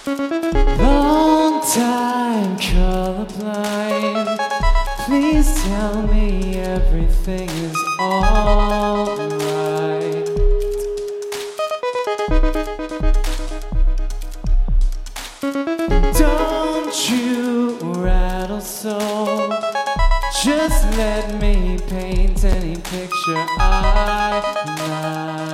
Long time colorblind. Please tell me everything is alright. Don't you rattle so. Just let me paint any picture I like.